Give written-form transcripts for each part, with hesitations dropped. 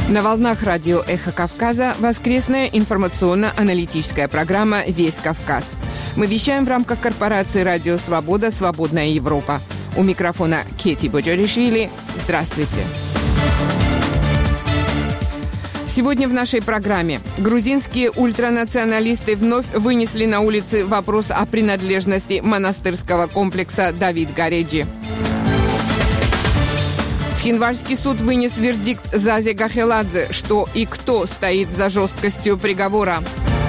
На волнах радио «Эхо Кавказа» воскресная информационно-аналитическая программа «Весь Кавказ». Мы вещаем в рамках корпорации «Радио Свобода. Свободная Европа». У микрофона Кети Боджоришвили. Здравствуйте. Сегодня в нашей программе грузинские ультранационалисты вновь вынесли на улицы вопрос о принадлежности монастырского комплекса Давид Гареджи. Цхинвальский суд вынес вердикт Зазе Гахеладзе, что и кто стоит за жесткостью приговора.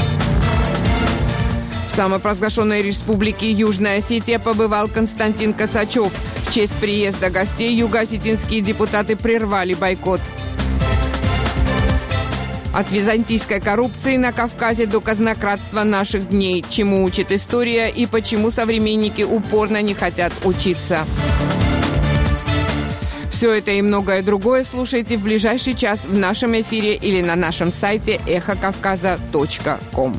В самопровозглашенной республике Южная Осетия побывал Константин Косачев. В честь приезда гостей юго-осетинские депутаты прервали бойкот. От византийской коррупции на Кавказе до казнократства наших дней. Чему учит история и почему современники упорно не хотят учиться. Все это и многое другое слушайте в ближайший час в нашем эфире или на нашем сайте эхокавказа.ком.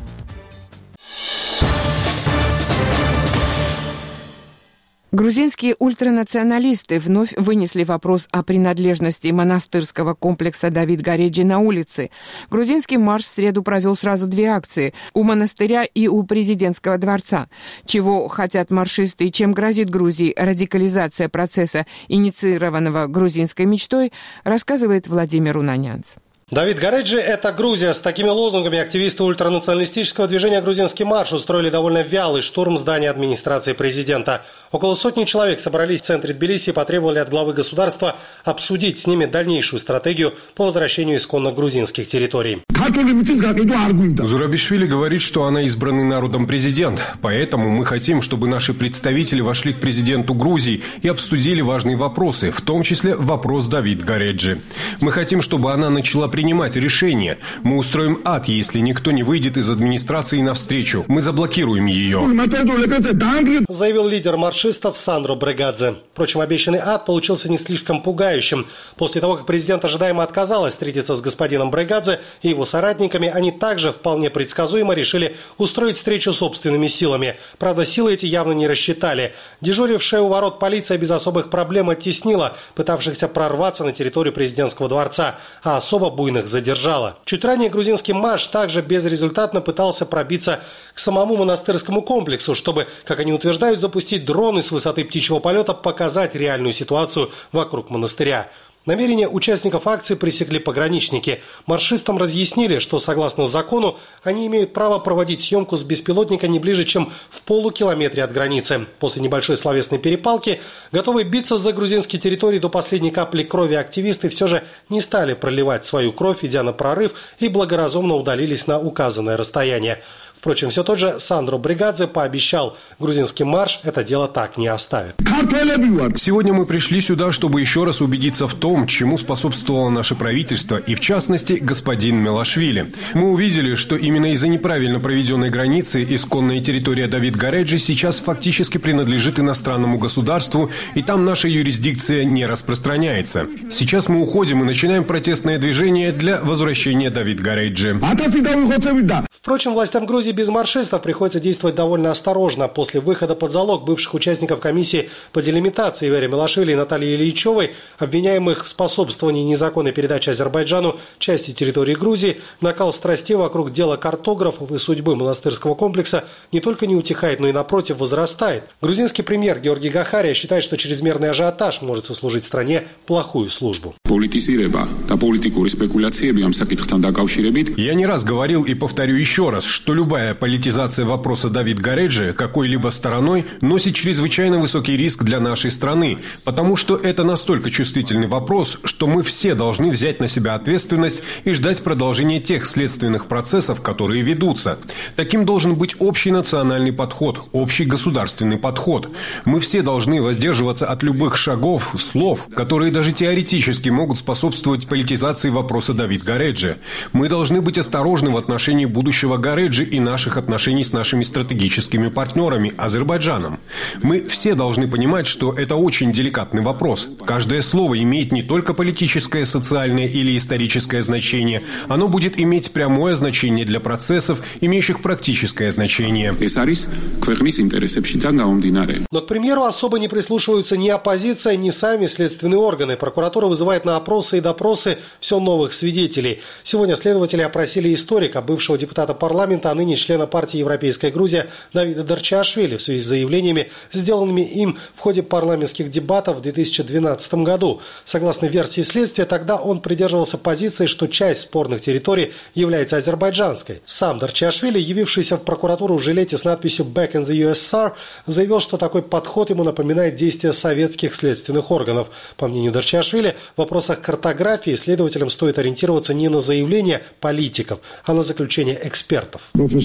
Грузинские ультранационалисты вновь вынесли вопрос о принадлежности монастырского комплекса Давид Гареджи на улицы. Грузинский марш в среду провел сразу две акции – у монастыря и у президентского дворца. Чего хотят маршисты и чем грозит Грузии радикализация процесса, инициированного грузинской мечтой, рассказывает Владимир Унанянц. Давид Гареджи – это Грузия. С такими лозунгами активисты ультранационалистического движения «Грузинский марш» устроили довольно вялый штурм здания администрации президента. Около сотни человек собрались в центре Тбилиси и потребовали от главы государства обсудить с ними дальнейшую стратегию по возвращению исконно грузинских территорий. Зурабишвили говорит, что она избранный народом президент. Поэтому мы хотим, чтобы наши представители вошли к президенту Грузии и обсудили важные вопросы, в том числе вопрос Давид Гареджи. Мы хотим, чтобы она начала принимать решения. Мы устроим ад, если никто не выйдет из администрации навстречу. Мы заблокируем ее. Заявил лидер маршистов Сандро Брегадзе. Впрочем, обещанный ад получился не слишком пугающим. После того, как президент ожидаемо отказалась встретиться с господином Брегадзе и его соратниками, они также вполне предсказуемо решили устроить встречу собственными силами. Правда, силы эти явно не рассчитали. Дежурившая у ворот полиция без особых проблем оттеснила пытавшихся прорваться на территорию президентского дворца, а особо буйных задержала. Чуть ранее грузинский марш также безрезультатно пытался пробиться к самому монастырскому комплексу, чтобы, как они утверждают, запустить дроны с высоты птичьего полета, показать реальную ситуацию вокруг монастыря. Намерения участников акции пресекли пограничники. Маршистам разъяснили, что согласно закону они имеют право проводить съемку с беспилотника не ближе, чем в полукилометре от границы. После небольшой словесной перепалки, готовые биться за грузинские территории до последней капли крови, активисты все же не стали проливать свою кровь, идя на прорыв, и благоразумно удалились на указанное расстояние. Впрочем, все тот же Сандро Брегадзе пообещал, грузинский марш это дело так не оставит. Сегодня мы пришли сюда, чтобы еще раз убедиться в том, чему способствовало наше правительство и, в частности, господин Мелашвили. Мы увидели, что именно из-за неправильно проведенной границы исконная территория Давид Гареджи сейчас фактически принадлежит иностранному государству, и там наша юрисдикция не распространяется. Сейчас мы уходим и начинаем протестное движение для возвращения Давид Гареджи. Впрочем, властям Грузии без маршистов приходится действовать довольно осторожно. После выхода под залог бывших участников комиссии по делимитации Вере Мелашвили и Натальи Ильичевой, обвиняемых в способствовании незаконной передачи Азербайджану части территории Грузии, накал страстей вокруг дела картографов и судьбы монастырского комплекса не только не утихает, но и напротив возрастает. Грузинский премьер Георгий Гахария считает, что чрезмерный ажиотаж может сослужить стране плохую службу. Я не раз говорил и повторю еще раз, что любая политизация вопроса Давид Гареджи какой-либо стороной носит чрезвычайно высокий риск для нашей страны, потому что это настолько чувствительный вопрос, что мы все должны взять на себя ответственность и ждать продолжения тех следственных процессов, которые ведутся. Таким должен быть общий национальный подход, общий государственный подход. Мы все должны воздерживаться от любых шагов, слов, которые даже теоретически могут способствовать политизации вопроса Давид Гареджи. Мы должны быть осторожны в отношении будущего будущего Гареджи и наших отношений с нашими стратегическими партнерами Азербайджаном. Мы все должны понимать, что это очень деликатный вопрос. Каждое слово имеет не только политическое, социальное или историческое значение, оно будет иметь прямое значение для процессов, имеющих практическое значение. Но к премьеру особо не прислушиваются ни оппозиция, ни сами следственные органы. Прокуратура вызывает на опросы и допросы все новых свидетелей. Сегодня следователи опросили историка, бывшего депутата парламента, а ныне члена партии «Европейская Грузия» Давида Дарчиашвили в связи с заявлениями, сделанными им в ходе парламентских дебатов в 2012 году. Согласно версии следствия, тогда он придерживался позиции, что часть спорных территорий является азербайджанской. Сам Дарчиашвили, явившийся в прокуратуру в жилете с надписью «Back in the USSR», заявил, что такой подход ему напоминает действия советских следственных органов. По мнению Дарчиашвили, в вопросах картографии следователям стоит ориентироваться не на заявления политиков, а на заключения экспертов.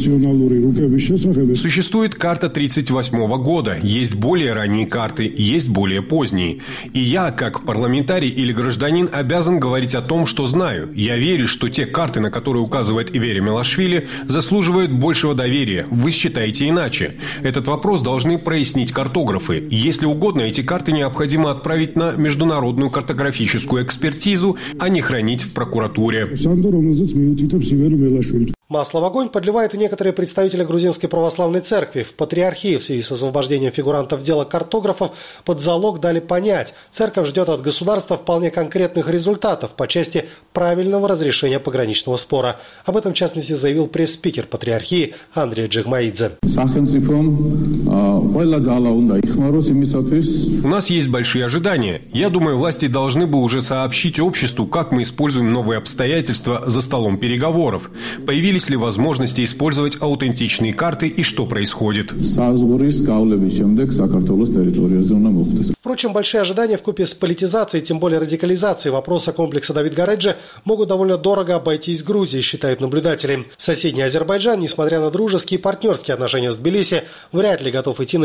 Существует карта 1938 года, есть более ранние карты, есть более поздние. И я, как парламентарий или гражданин, обязан говорить о том, что знаю. Я верю, что те карты, на которые указывает Ивери Мелашвили, заслуживают большего доверия. Вы считаете иначе. Этот вопрос должны прояснить картографы. Если угодно, эти карты необходимо отправить на международную картографическую экспертизу, а не хранить в прокуратуре. Масло в огонь подливают и некоторые представители Грузинской православной церкви. В патриархии в связи с освобождением фигурантов дела картографов под залог дали понять, церковь ждет от государства вполне конкретных результатов по части правильного разрешения пограничного спора. Об этом, в частности, заявил пресс-спикер патриархии Андрей Джигмаидзе. У нас есть большие ожидания. Я думаю, власти должны бы уже сообщить обществу, как мы используем новые обстоятельства за столом переговоров. Появились ли возможности использовать аутентичные карты и что происходит? Впрочем, большие ожидания вкупе с политизацией, тем более радикализацией вопроса комплекса Давид-Гареджи могут довольно дорого обойтись Грузии, считают наблюдатели. Соседний Азербайджан, несмотря на дружеские и партнерские отношения с Тбилиси, вряд ли готов идти на